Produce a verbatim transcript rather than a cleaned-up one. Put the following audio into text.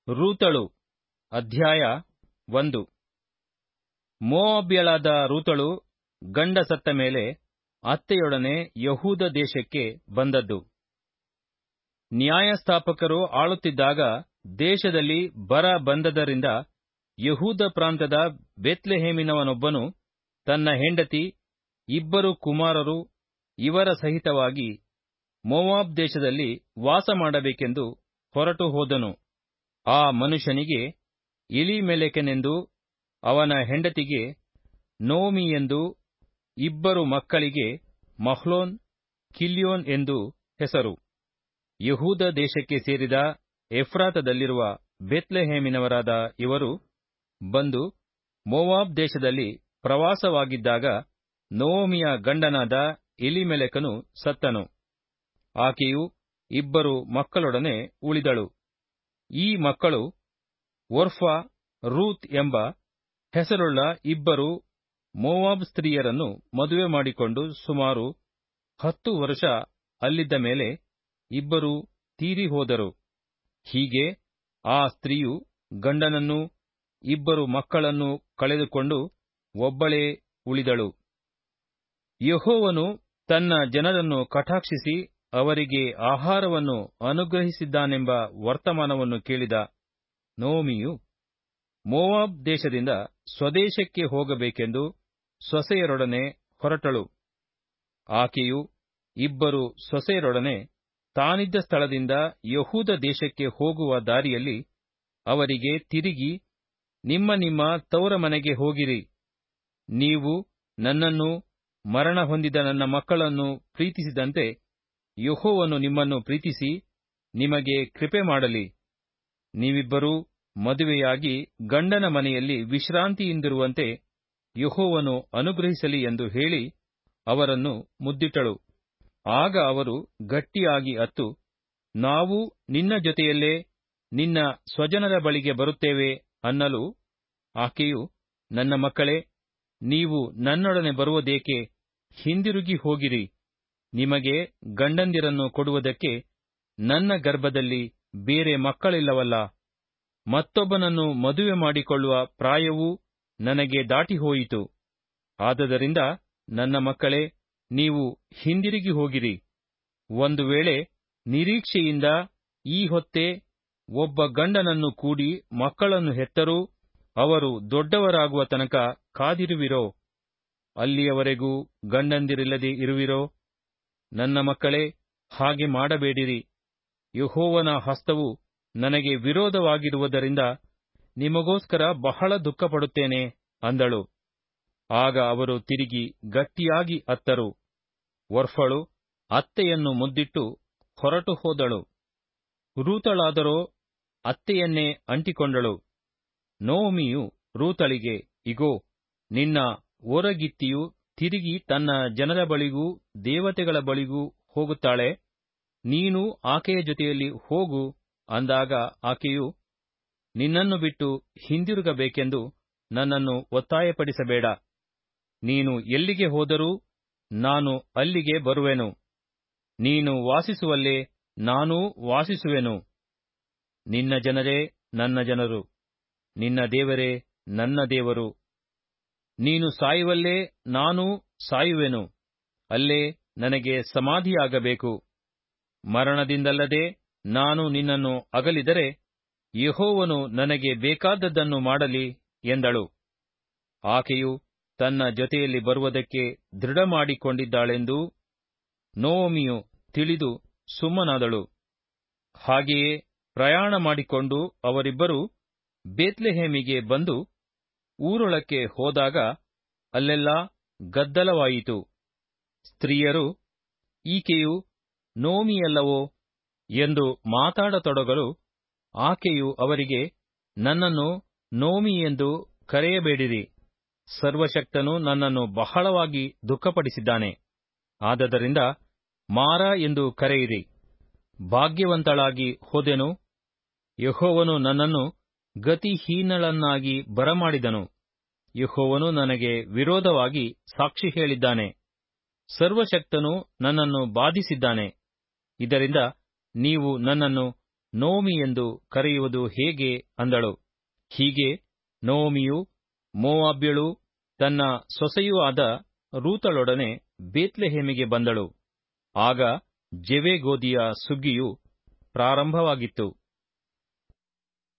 ರೂತಳು ಅಧ್ಯಾಯ ಒಂದು. ಮೋವಾಬ್ಯಳಾದ ರೂತಳು ಗಂಡ ಸತ್ತ ಮೇಲೆ ಅತ್ತೆಯೊಡನೆ ಯಹೂದ ದೇಶಕ್ಕೆ ಬಂದದ್ದು. ನ್ಯಾಯಸ್ಥಾಪಕರು ಆಳುತ್ತಿದ್ದಾಗ ದೇಶದಲ್ಲಿ ಬರ ಬಂದದರಿಂದ ಯಹೂದ ಪ್ರಾಂತದ ಬೇತ್ಲೆಹೇಮಿನವನೊಬ್ಬನು ತನ್ನ ಹೆಂಡತಿ, ಇಬ್ಬರು ಕುಮಾರರು ಇವರ ಸಹಿತವಾಗಿ ಮೋವಾಬ್ ದೇಶದಲ್ಲಿ ವಾಸಮಾಡಬೇಕೆಂದು ಹೊರಟು ಹೋದನು. ಆ ಮನುಷ್ಯನಿಗೆ ಎಲೀಮೆಲೆಕನೆಂದೂ ಅವನ ಹೆಂಡತಿಗೆ ನೋಮಿ ಎಂದೂ ಇಬ್ಬರು ಮಕ್ಕಳಿಗೆ ಮಹ್ಲೋನ್, ಕಿಲ್ಯೋನ್ ಎಂದೂ ಹೆಸರು. ಯಹೂದ ದೇಶಕ್ಕೆ ಸೇರಿದ ಎಫ್ರಾತದಲ್ಲಿರುವ ಬೇತ್ಲೆಹೇಮಿನವರಾದ ಇವರು ಬಂದು ಮೋವಾಬ್ ದೇಶದಲ್ಲಿ ಪ್ರವಾಸವಾಗಿದ್ದಾಗ ನೋಮಿಯ ಗಂಡನಾದ ಎಲೀಮೆಲೆಕನು ಸತ್ತನು. ಆಕೆಯು ಇಬ್ಬರು ಮಕ್ಕಳೊಡನೆ ಉಳಿದಳು. ಈ ಮಕ್ಕಳು ಒರ್ಫಾ, ರೂತ್ ಎಂಬ ಹೆಸರುಳ್ಳ ಇಬ್ಬರು ಮೋವಾಬ್ ಸ್ತ್ರೀಯರನ್ನು ಮದುವೆ ಮಾಡಿಕೊಂಡು ಸುಮಾರು ಹತ್ತು ವರ್ಷ ಅಲ್ಲಿದ್ದ ಮೇಲೆ ಇಬ್ಬರೂ ತೀರಿ ಹೋದರು. ಹೀಗೆ ಆ ಸ್ತ್ರೀಯು ಗಂಡನನ್ನೂ ಇಬ್ಬರು ಮಕ್ಕಳನ್ನೂ ಕಳೆದುಕೊಂಡು ಒಬ್ಬಳೇ ಉಳಿದಳು. ಯೆಹೋವನು ತನ್ನ ಜನರನ್ನು ಕಟಾಕ್ಷಿಸಿ ಅವರಿಗೆ ಆಹಾರವನ್ನು ಅನುಗ್ರಹಿಸಿದ್ದಾನೆಂಬ ವರ್ತಮಾನವನ್ನು ಕೇಳಿದ ನೋಮಿಯು ಮೋವಾಬ್ ದೇಶದಿಂದ ಸ್ವದೇಶಕ್ಕೆ ಹೋಗಬೇಕೆಂದು ಸೊಸೆಯರೊಡನೆ ಹೊರಟಳು. ಆಕೆಯು ಇಬ್ಬರು ಸೊಸೆಯರೊಡನೆ ತಾನಿದ್ದ ಸ್ಥಳದಿಂದ ಯಹೂದ ದೇಶಕ್ಕೆ ಹೋಗುವ ದಾರಿಯಲ್ಲಿ ಅವರಿಗೆ ತಿರುಗಿ, ನಿಮ್ಮ ನಿಮ್ಮ ತವರ ಮನೆಗೆ ಹೋಗಿರಿ. ನೀವು ನನ್ನನ್ನೂ ಮರಣ ಹೊಂದಿದ ನನ್ನ ಮಕ್ಕಳನ್ನು ಪ್ರೀತಿಸಿದಂತೆ ಯೆಹೋವನು ನಿಮ್ಮನ್ನು ಪ್ರೀತಿಸಿ ನಿಮಗೆ ಕೃಪೆ ಮಾಡಲಿ. ನೀವಿಬ್ಬರೂ ಮದುವೆಯಾಗಿ ಗಂಡನ ಮನೆಯಲ್ಲಿ ವಿಶ್ರಾಂತಿಯಿಂದಿರುವಂತೆ ಯೆಹೋವನು ಅನುಗ್ರಹಿಸಲಿ ಎಂದು ಹೇಳಿ ಅವರನ್ನು ಮುದ್ದಿಟ್ಟಳು. ಆಗ ಅವರು ಗಟ್ಟಿಯಾಗಿ ಅತ್ತು, ನಾವು ನಿನ್ನ ಜೊತೆಯಲ್ಲೇ ನಿನ್ನ ಸ್ವಜನರ ಬಳಿಗೆ ಬರುತ್ತೇವೆ ಅನ್ನಲು ಆಕೆಯು, ನನ್ನ ಮಕ್ಕಳೇ, ನೀವು ನನ್ನೊಡನೆ ಬರುವುದೇಕೆ? ಹಿಂದಿರುಗಿ ಹೋಗಿರಿ. ನಿಮಗೆ ಗಂಡಂದಿರನ್ನು ಕೊಡುವುದಕ್ಕೆ ನನ್ನ ಗರ್ಭದಲ್ಲಿ ಬೇರೆ ಮಕ್ಕಳಿಲ್ಲವಲ್ಲ. ಮತ್ತೊಬ್ಬನನ್ನು ಮದುವೆ ಮಾಡಿಕೊಳ್ಳುವ ಪ್ರಾಯವೂ ನನಗೆ ದಾಟಿಹೋಯಿತು. ಆದದರಿಂದ ನನ್ನ ಮಕ್ಕಳೇ, ನೀವು ಹಿಂದಿರುಗಿ ಹೋಗಿರಿ. ಒಂದು ವೇಳೆ ನಿರೀಕ್ಷೆಯಿಂದ ಈ ಹೊತ್ತೇ ಒಬ್ಬ ಗಂಡನನ್ನು ಕೂಡಿ ಮಕ್ಕಳನ್ನು ಹೆತ್ತರೂ ಅವರು ದೊಡ್ಡವರಾಗುವ ತನಕ ಕಾದಿರುವಿರೋ? ಅಲ್ಲಿಯವರೆಗೂ ಗಂಡಂದಿರಿಲ್ಲದೆ ಇರುವಿರೋ? ನನ್ನ ಮಕ್ಕಳೇ, ಹಾಗೆ ಮಾಡಬೇಡಿರಿ. ಯೆಹೋವನ ಹಸ್ತವು ನನಗೆ ವಿರೋಧವಾಗಿರುವುದರಿಂದ ನಿಮಗೋಸ್ಕರ ಬಹಳ ದುಃಖಪಡುತ್ತೇನೆ ಅಂದಳು. ಆಗ ಅವರು ತಿರುಗಿ ಗಟ್ಟಿಯಾಗಿ ಅತ್ತರು. ಒರ್ಫಳು ಅತ್ತೆಯನ್ನು ಮುದ್ದಿಟ್ಟು ಹೊರಟು ಹೋದಳು. ರೂತಳಾದರೋ ಅತ್ತೆಯನ್ನೇ ಅಂಟಿಕೊಂಡಳು. ನೋಮಿಯು ರೂತಳಿಗೆ, ಇಗೋ, ನಿನ್ನ ಓರಗಿತ್ತಿಯು ತಿರುಗಿ ತನ್ನ ಜನರ ಬಳಿಗೂ ದೇವತೆಗಳ ಬಳಿಗೂ ಹೋಗುತ್ತಾಳೆ. ನೀನು ಆಕೆಯ ಜೊತೆಯಲ್ಲಿ ಹೋಗು ಅಂದಾಗ ಆಕೆಯು, ನಿನ್ನನ್ನು ಬಿಟ್ಟು ಹಿಂದಿರುಗಬೇಕೆಂದು ನನ್ನನ್ನು ಒತ್ತಾಯಪಡಿಸಬೇಡ. ನೀನು ಎಲ್ಲಿಗೆ ಹೋದರೂ ನಾನು ಅಲ್ಲಿಗೆ ಬರುವೆನು. ನೀನು ವಾಸಿಸುವಲ್ಲೇ ನಾನೂ ವಾಸಿಸುವೆನು. ನಿನ್ನ ಜನರೇ ನನ್ನ ಜನರು, ನಿನ್ನ ದೇವರೇ ನನ್ನ ದೇವರು. ನೀನು ಸಾಯುವಲ್ಲೇ ನಾನೂ ಸಾಯುವೆನು. ಅಲ್ಲೇ ನನಗೆ ಸಮಾಧಿಯಾಗಬೇಕು. ಮರಣದಿಂದಲ್ಲದೆ ನಾನು ನಿನ್ನನ್ನು ಅಗಲಿದರೆ ಯೆಹೋವನು ನನಗೆ ಬೇಕಾದದ್ದನ್ನು ಮಾಡಲಿ ಎಂದಳು. ಆಕೆಯು ತನ್ನ ಜೊತೆಯಲ್ಲಿ ಬರುವುದಕ್ಕೆ ದೃಢಮಾಡಿಕೊಂಡಿದ್ದಾಳೆಂದೂ ನೋಮಿಯು ತಿಳಿದು ಸುಮ್ಮನಾದಳು. ಹಾಗೆಯೇ ಪ್ರಯಾಣ ಮಾಡಿಕೊಂಡು ಅವರಿಬ್ಬರೂ ಬೇತ್ಲೆಹೇಮಿಗೆ ಬಂದು ಊರೊಳಕ್ಕೆ ಹೋದಾಗ ಅಲ್ಲೆಲ್ಲಾ ಗದ್ದಲವಾಯಿತು. ಸ್ತ್ರೀಯರು, ಈಕೆಯು ನೋಮಿಯಲ್ಲವೋ ಎಂದು ಮಾತಾಡತೊಡಗಲು ಆಕೆಯು ಅವರಿಗೆ, ನನ್ನನ್ನು ನೋಮಿ ಎಂದು ಕರೆಯಬೇಡಿರಿ. ಸರ್ವಶಕ್ತನು ನನ್ನನ್ನು ಬಹಳವಾಗಿ ದುಃಖಪಡಿಸಿದ್ದಾನೆ. ಆದದರಿಂದ ಮಾರಾ ಎಂದು ಕರೆಯಿರಿ. ಭಾಗ್ಯವಂತಳಾಗಿ ಹೋದೆನು. ಯೆಹೋವನು ನನ್ನನ್ನು ಗತಿಹೀನಳನ್ನಾಗಿ ಬರಮಾಡಿದನು. ಯೆಹೋವನು ನನಗೆ ವಿರೋಧವಾಗಿ ಸಾಕ್ಷಿ ಹೇಳಿದ್ದಾನೆ. ಸರ್ವಶಕ್ತನು ನನ್ನನ್ನು ಬಾಧಿಸಿದ್ದಾನೆ. ಇದರಿಂದ ನೀವು ನನ್ನನ್ನು ನೋಮಿ ಎಂದು ಕರೆಯುವುದು ಹೇಗೆ ಅಂದಳು. ಹೀಗೆ ನೋಮಿಯು ಮೋವಾಬ್ಯಳೂ ತನ್ನ ಸೊಸೆಯೂ ಆದ ರೂತಳೊಡನೆ ಬೇತ್ಲೆಹೇಮಿಗೆ ಬಂದಳು. ಆಗ ಜವೆ ಗೋದಿಯ ಸುಗ್ಗಿಯು ಪ್ರಾರಂಭವಾಗಿತ್ತು.